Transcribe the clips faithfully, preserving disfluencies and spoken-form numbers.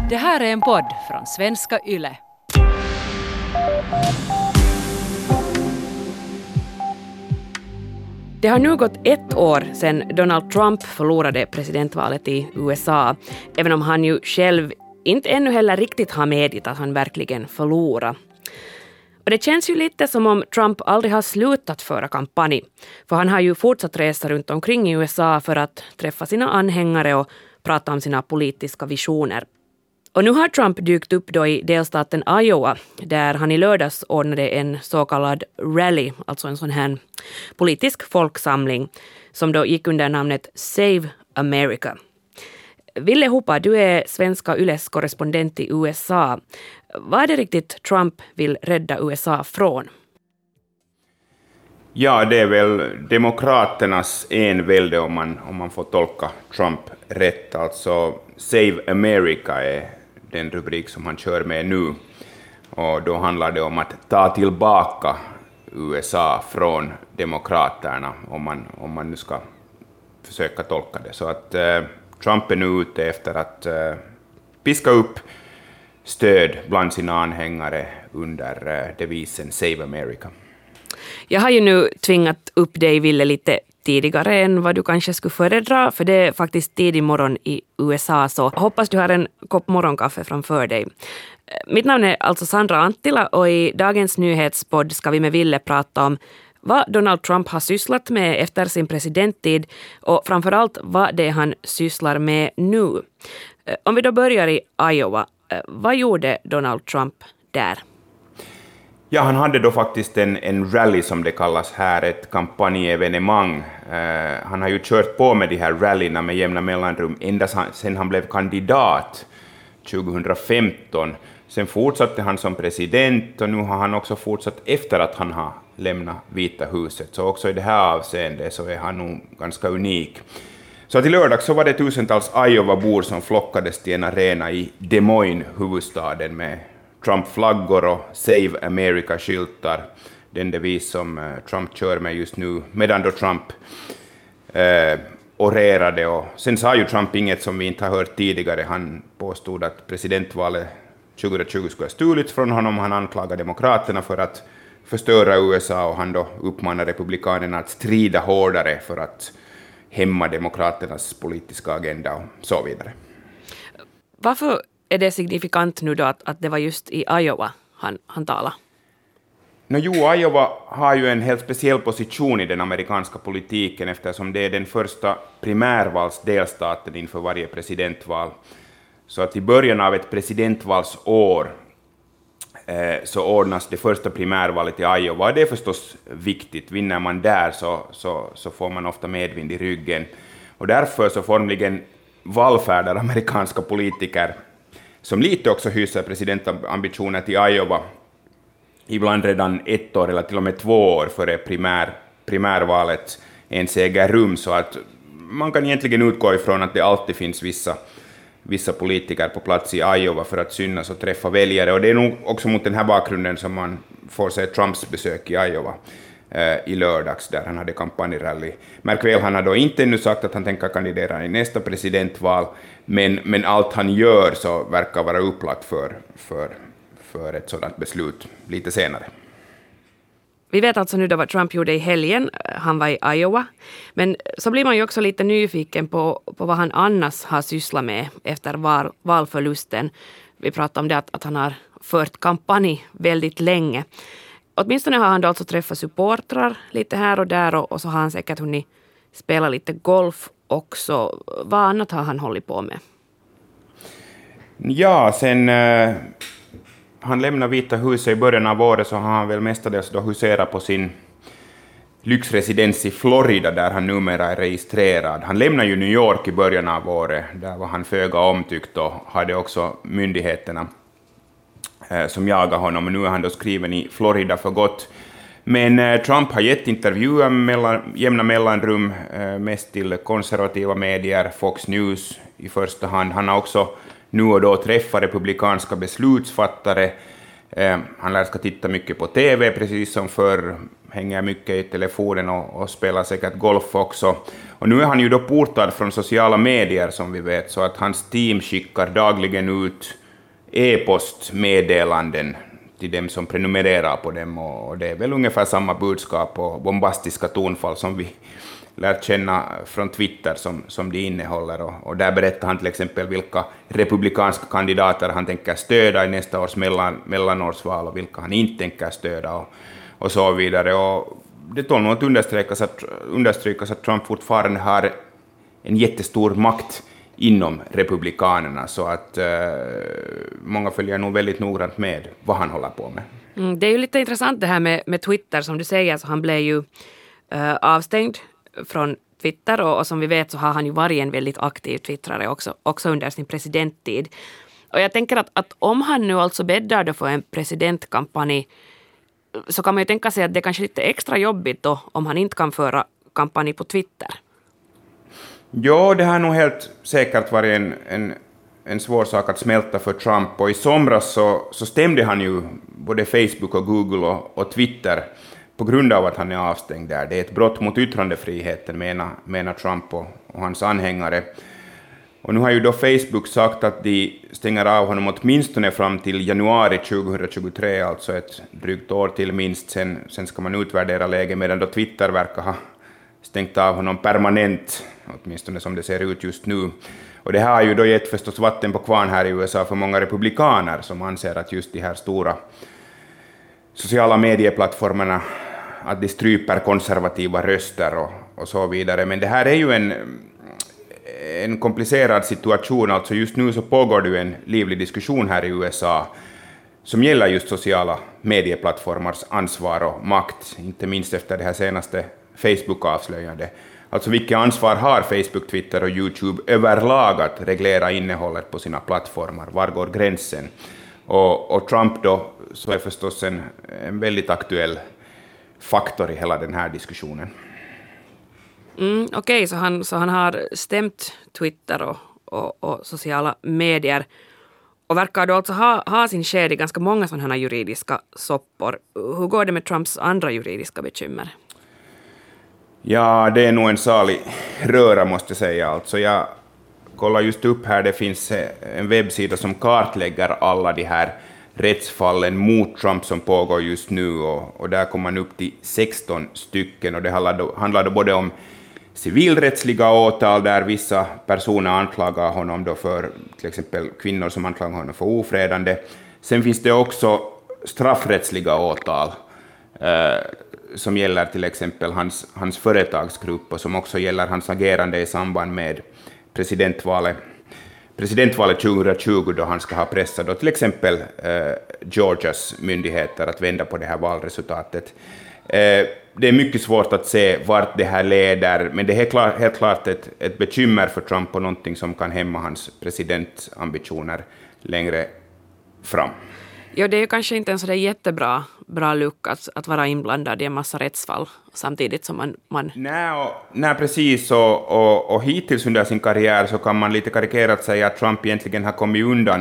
Det här är en podd från Svenska Yle. Det har nu gått ett år sedan Donald Trump förlorade presidentvalet i U S A, även om han ju själv inte ännu heller riktigt har medgett att han verkligen förlorade. Och det känns ju lite som om Trump aldrig har slutat föra kampanj, för han har ju fortsatt resa runt omkring i U S A för att träffa sina anhängare och prata om sina politiska visioner. Och nu har Trump dykt upp då i delstaten Iowa, där han i lördags ordnade en så kallad rally, alltså en sån här politisk folksamling, som då gick under namnet Save America. Ville Hoppa, du är Svenska Yles korrespondent i U S A. Vad är det riktigt Trump vill rädda U S A från? Ja, det är väl demokraternas envälde om man, om man får tolka Trump rätt. Alltså Save America är den rubrik som han kör med nu. Och då handlar det om att ta tillbaka U S A från demokraterna, om man, om man nu ska försöka tolka det. Så att eh, Trump är nu ute efter att eh, piska upp stöd bland sina anhängare under eh, devisen Save America. Jag har ju nu tvingat upp dig, Ville, lite tidigare än vad du kanske skulle föredra, för det är faktiskt tidig morgon i U S A, så hoppas du har en kopp morgonkaffe framför dig. Mitt namn är alltså Sandra Anttila och i dagens nyhetspodd ska vi med Ville prata om vad Donald Trump har sysslat med efter sin presidenttid och framförallt vad det är han sysslar med nu. Om vi då börjar i Iowa, vad gjorde Donald Trump där? Ja, han hade då faktiskt en, en rally som det kallas här, ett kampanjevenemang. Uh, han har ju kört på med de här rallyna med jämna mellanrum ända sedan han blev kandidat tjugohundrafemton. Sen fortsatte han som president och nu har han också fortsatt efter att han har lämnat Vita huset. Så också i det här avseendet så är han nog ganska unik. Så till lördag så var det tusentals Iowa-bor som flockades till en arena i Des Moines, huvudstaden, med Trump-flaggor och Save America-skyltar, den devis som uh, Trump kör med just nu, medan då Trump uh, orerade. Och sen sa ju Trump inget som vi inte har hört tidigare. Han påstod att presidentvalet tjugohundratjugo skulle ha stulits från honom. Han anklagade demokraterna för att förstöra U S A och han då uppmanade republikanerna att strida hårdare för att hämma demokraternas politiska agenda och så vidare. Varför är det signifikant nu då att, att det var just i Iowa han, han talade? No, jo, Iowa har ju en helt speciell position i den amerikanska politiken eftersom det är den första primärvalsdelstaten inför varje presidentval. Så att i början av ett presidentvalsår eh, så ordnas det första primärvalet i Iowa. Det är förstås viktigt. Vinner man där så, så, så får man ofta medvind i ryggen. Och därför så formligen vallfärdar amerikanska politiker som lite också hyser presidentambitioner till Iowa, ibland redan ett år eller till och med två år före primär, primärvalet ens äger rum, så att man kan egentligen utgå ifrån att det alltid finns vissa, vissa politiker på plats i Iowa för att synas och träffa väljare, och det är nog också mot den här bakgrunden som man får se Trumps besök i Iowa eh, i lördags där han hade kampanjrally. Märk väl, han har då inte ännu sagt att han tänker kandidera i nästa presidentval, men, men allt han gör så verkar vara upplagt för, för, för ett sådant beslut lite senare. Vi vet alltså nu då vad Trump gjorde i helgen. Han var i Iowa. Men så blir man ju också lite nyfiken på, på vad han annars har sysslat med efter val, valförlusten. Vi pratade om det att, att han har fört kampanj väldigt länge. Åtminstone har han då alltså träffat supportrar lite här och där, och, och så har han säkert hunnit spela lite golf också. Vad annat har han hållit på med? Ja, sen eh, han lämnade Vita huset i början av året så har han väl mestadels då huserat på sin lyxresidens i Florida där han numera är registrerad. Han lämnade ju New York i början av året. Där var han föga omtyckt och hade också myndigheterna eh, som jagade honom. Och nu är han då skriven i Florida för gott. Men eh, Trump har gett intervjuer mellan, jämna mellanrum, eh, mest till konservativa medier, Fox News i första hand. Han har också nu och då träffat republikanska beslutsfattare, Eh, han lär ska titta mycket på T V, precis som förr, hänger mycket i telefonen och, och spelar säkert golf också. Och nu är han ju då portad från sociala medier, som vi vet, så att hans team skickar dagligen ut e-postmeddelanden till dem som prenumererar på dem, och det är väl ungefär samma budskap och bombastiska tonfall som vi lärt känna från Twitter som, som de innehåller. Och, och där berättar han till exempel vilka republikanska kandidater han tänker stödja i nästa års mellan, mellanårsval och vilka han inte tänker stödja och, och så vidare. Och det tål nog att understrykas att, understrykas att Trump fortfarande har en jättestor makt inom republikanerna, så att eh, många följer nog väldigt noggrant med vad han håller på med. Mm, det är ju lite intressant det här med, med Twitter, som du säger, så han blev ju eh, avstängd från Twitter, och, och som vi vet så har han ju varit en väldigt aktiv twittrare också, också under sin presidenttid. Och jag tänker att, att om han nu alltså bäddar då för en presidentkampanj, så kan man ju tänka sig att det är kanske lite extra jobbigt då om han inte kan föra kampanj på Twitter. Ja, det har nog helt säkert varit en, en, en svår sak att smälta för Trump, och i somras så, så stämde han ju både Facebook och Google och, och Twitter på grund av att han är avstängd där. Det är ett brott mot yttrandefriheten, menar, menar Trump och, och hans anhängare. Och nu har ju då Facebook sagt att de stänger av honom åtminstone fram till januari tjugohundratjugotre, alltså ett drygt år till minst. Sen, sen ska man utvärdera läget, medan då Twitter verkar ha stängt av honom permanent, åtminstone som det ser ut just nu. Och det här har ju då gett förstås vatten på kvarn här i U S A för många republikaner som anser att just de här stora sociala medieplattformarna, att de stryper konservativa röster och, och så vidare. Men det här är ju en, en komplicerad situation. Alltså just nu så pågår det en livlig diskussion här i U S A som gäller just sociala medieplattformars ansvar och makt, inte minst efter det här senaste Facebook-avslöjande. Alltså vilket ansvar har Facebook, Twitter och YouTube överlag att reglera innehållet på sina plattformar? Var går gränsen? Och, och Trump då, så är förstås en, en väldigt aktuell faktor i hela den här diskussionen. Mm, Okej, okay, så, han, så han har stämt Twitter och, och, och sociala medier och verkar då alltså ha, ha sin sked i ganska många sådana här juridiska soppor. Hur går det med Trumps andra juridiska bekymmer? Ja, det är nog en salig röra, måste jag säga. Alltså jag kollar just upp här, det finns en webbsida som kartlägger alla de här rättsfallen mot Trump som pågår just nu, och, och där kommer man upp till sexton stycken, och det handlar då, handlar då både om civilrättsliga åtal där vissa personer anklagar honom då för, till exempel kvinnor som anklagar honom för ofredande. Sen finns det också straffrättsliga åtal eh, som gäller till exempel hans, hans företagsgrupp, och som också gäller hans agerande i samband med presidentvalet, presidentvalet tjugohundratjugo, då han ska ha pressat då till exempel eh, Georgias myndigheter att vända på det här valresultatet. Eh, det är mycket svårt att se vart det här leder, men det är helt klart, helt klart ett, ett bekymmer för Trump och någonting som kan hämma hans presidentambitioner längre fram. Ja, det är ju kanske inte en så där jättebra bra luck att, att vara inblandad i en massa rättsfall samtidigt som man... man... Nej, och, nej, precis. Och, och, och hittills under sin karriär så kan man lite karikerat säga att Trump egentligen har kommit undan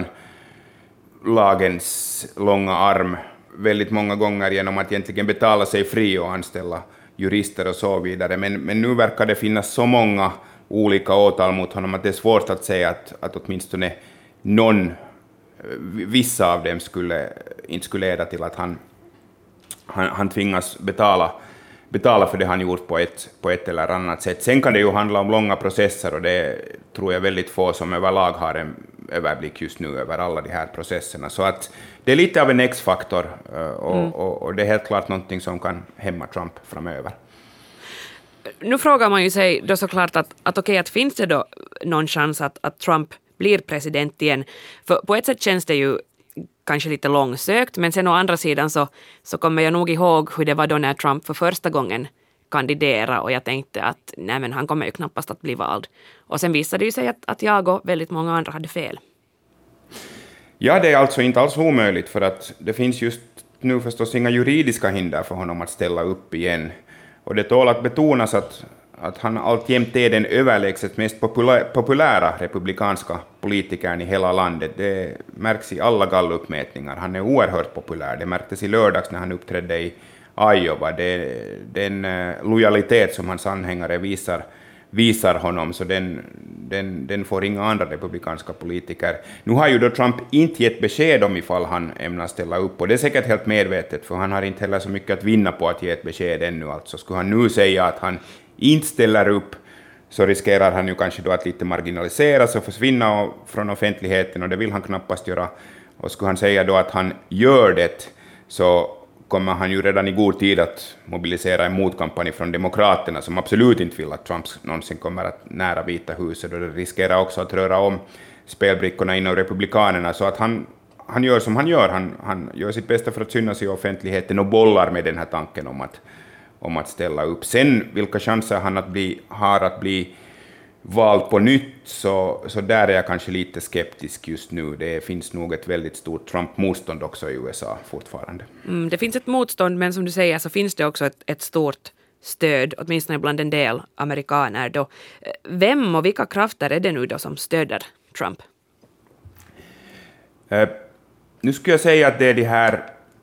lagens långa arm väldigt många gånger genom att egentligen betala sig fri och anställa jurister och så vidare. Men, men nu verkar det finnas så många olika åtal mot honom att det är svårt att säga att, att åtminstone någon, vissa av dem skulle, inte skulle leda till att han, han, han tvingas betala, betala för det han gjort på ett, på ett eller annat sätt. Sen kan det ju handla om långa processer, och det tror jag väldigt få som överlag har en överblick just nu över alla de här processerna. Så att det är lite av en X-faktor, och, mm. och, och det är helt klart någonting som kan hämma Trump framöver. Nu frågar man ju sig då såklart att, att okej, att finns det då någon chans att, att Trump blir president igen? För på ett sätt känns det ju kanske lite långsökt, men sen å andra sidan så, så kommer jag nog ihåg hur det var då när Trump för första gången kandidera, och jag tänkte att nej, men han kommer ju knappast att bli vald. Och sen visade det ju sig att, att jag och väldigt många andra hade fel. Ja, det är alltså inte alls omöjligt, för att det finns just nu förstås inga juridiska hinder för honom att ställa upp igen. Och det tål att betonas att, att han alltjämt är den överlägset mest populä- populära republikanska politikern i hela landet. Det märks i alla gallupmätningar. Han är oerhört populär. Det märktes i lördags när han uppträdde i Iowa. Det, den lojalitet som hans anhängare visar, visar honom, så den, den, den får inga andra republikanska politiker. Nu har ju då Trump inte gett besked om ifall han ämnar ställa upp, och det är säkert helt medvetet, för han har inte heller så mycket att vinna på att ge ett besked ännu. Alltså skulle han nu säga att han inte ställer upp, så riskerar han ju kanske då att lite marginaliseras och försvinna från offentligheten, och det vill han knappast göra. Och skulle han säga då att han gör det, så kommer han ju redan i god tid att mobilisera en motkampanj från demokraterna, som absolut inte vill att Trump någonsin kommer att nära Vita huset, och det riskerar också att röra om spelbrickorna inom republikanerna. Så att han, han gör som han gör, han, han gör sitt bästa för att synas i offentligheten och bollar med den här tanken om att, om att ställa upp. Sen vilka chanser han att bli, har att bli vald på nytt, så, så där är jag kanske lite skeptisk just nu. Det finns nog ett väldigt stort Trump-motstånd också i U S A fortfarande. Mm, det finns ett motstånd, men som du säger så finns det också ett, ett stort stöd, åtminstone bland en del amerikaner. Då. Vem och vilka krafter är det nu då som stöder Trump? Uh, nu skulle jag säga att det är de här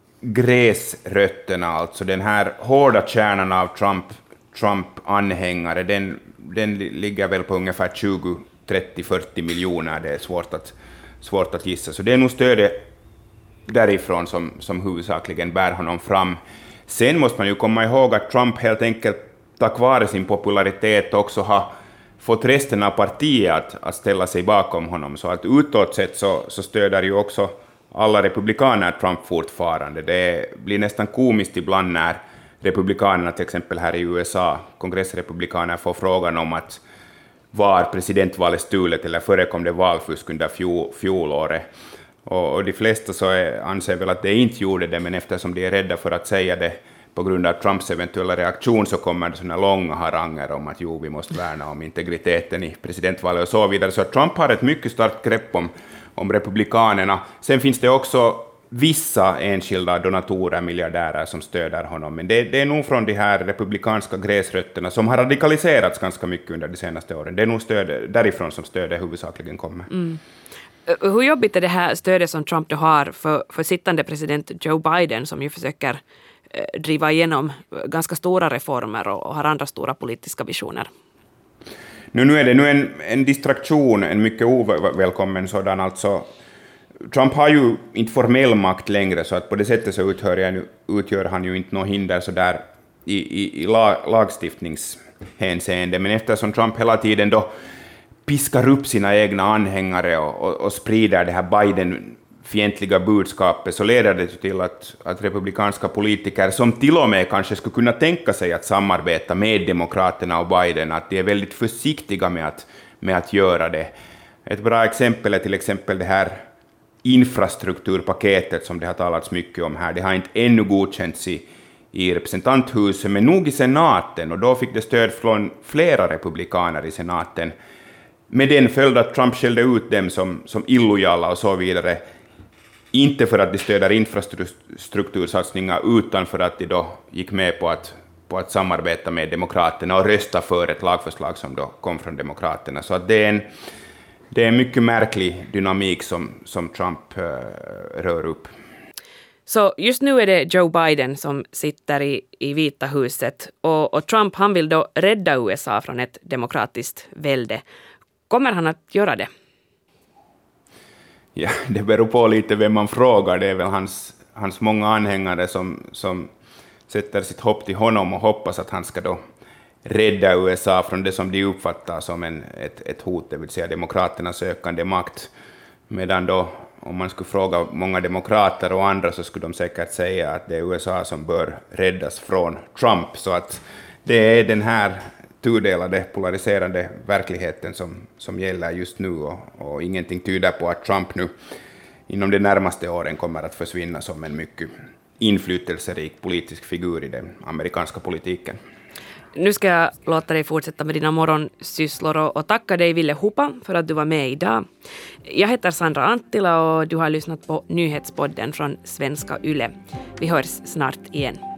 gräsrötterna, alltså den här hårda kärnan av Trump, Trump-anhängare, den den ligger väl på ungefär tjugo, trettio, fyrtio miljoner. Det är svårt att, svårt att gissa. Så det är nog stödet därifrån som, som huvudsakligen bär honom fram. Sen måste man ju komma ihåg att Trump helt enkelt tack vare sin popularitet också har fått resten av partiet att, att ställa sig bakom honom. Så att utåt sett så, så stöder ju också alla republikaner Trump fortfarande. Det blir nästan komiskt ibland när republikanerna till exempel här i U S A, kongressrepublikaner, får frågan om att var presidentvalet stulet eller förekom det valfusk under fjol, fjolåret. Och, och de flesta så är, anser väl att det inte gjorde det, men eftersom de är rädda för att säga det på grund av Trumps eventuella reaktion, så kommer det sådana långa haranger om att jo, vi måste värna om integriteten i presidentvalet och så vidare. Så att Trump har ett mycket starkt grepp om, om republikanerna. Sen finns det också vissa enskilda donatorer, miljardärer som stöder honom, men det, det är nog från de här republikanska gräsrötterna som har radikaliserats ganska mycket under de senaste åren. Det är nog stöd, därifrån som stödet huvudsakligen kommer. Mm. Hur jobbigt är det här stödet som Trump då har för, för sittande president Joe Biden, som ju försöker eh, driva igenom ganska stora reformer och, och har andra stora politiska visioner? Nu, nu är det nu en, en distraktion, en mycket ovälkommen sådan. Alltså, Trump har ju inte formell makt längre, så att på det sättet så utgör, jag, utgör han ju inte något hinder så där i, i, i lag, lagstiftningshänseende. Men eftersom Trump hela tiden då piskar upp sina egna anhängare och, och, och sprider det här Biden-fientliga budskapet, så leder det till att, att republikanska politiker, som till och med kanske skulle kunna tänka sig att samarbeta med demokraterna och Biden, att de är väldigt försiktiga med att, med att göra det. Ett bra exempel är till exempel det här infrastrukturpaketet som det har talats mycket om här. Det har inte ännu godkänts i, i representanthuset, men nog i senaten, och då fick det stöd från flera republikaner i senaten. Med den följd att Trump skällde ut dem som, som illojala och så vidare. Inte för att de stöder infrastruktursatsningar, utan för att de då gick med på att, på att samarbeta med demokraterna och rösta för ett lagförslag som då kom från demokraterna. Så att det är en Det är en mycket märklig dynamik som, som Trump uh, rör upp. Så just nu är det Joe Biden som sitter i, i Vita huset, och, och Trump han vill då rädda U S A från ett demokratiskt välde. Kommer han att göra det? Ja, det beror på lite vem man frågar. Det är väl hans, hans många anhängare som, som sätter sitt hopp till honom och hoppas att han ska då rädda U S A från det som de uppfattar som en, ett, ett hot, det vill säga demokraternas ökande makt. Medan då, om man skulle fråga många demokrater och andra, så skulle de säkert säga att det är U S A som bör räddas från Trump. Så att det är den här tudelade, polariserande verkligheten som, som gäller just nu, och, och ingenting tyder på att Trump nu inom de närmaste åren kommer att försvinna som en mycket inflytelserik politisk figur i den amerikanska politiken. Nu ska jag låta dig fortsätta med dina morgonsysslor och, och tacka dig, Ville Hupa, för att du var med idag. Jag heter Sandra Anttila och du har lyssnat på nyhetspodden från Svenska Yle. Vi hörs snart igen.